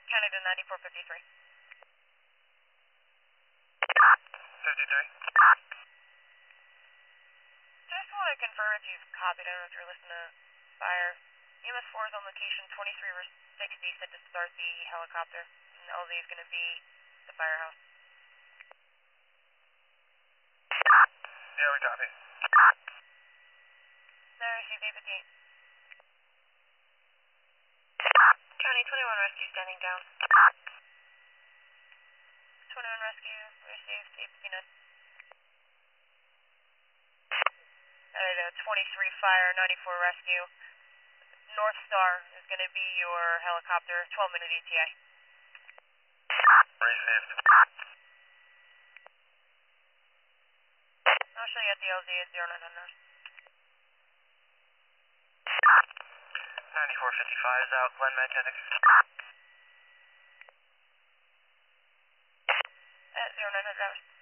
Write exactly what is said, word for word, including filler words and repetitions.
County to ninety-four fifty-three. fifty-three. Just want to confirm if you've copied. I don't know if you're listening to fire. E M S four is on location twenty-three sixty, set to start the helicopter. And L Z is going to be the firehouse. Yeah, we copy. There, received eight fifty-eight. County twenty-one rescue standing down. twenty-one rescue, received eight fifty-nine. Alright, uh, twenty-three fire, ninety-four rescue. North Star is going to be your helicopter, twelve minute E T A. Received. I'll show you at the L Z at zero nine hundred. ninety-four fifty-five is out, Glen Magnetics. At zero nine hundred hours.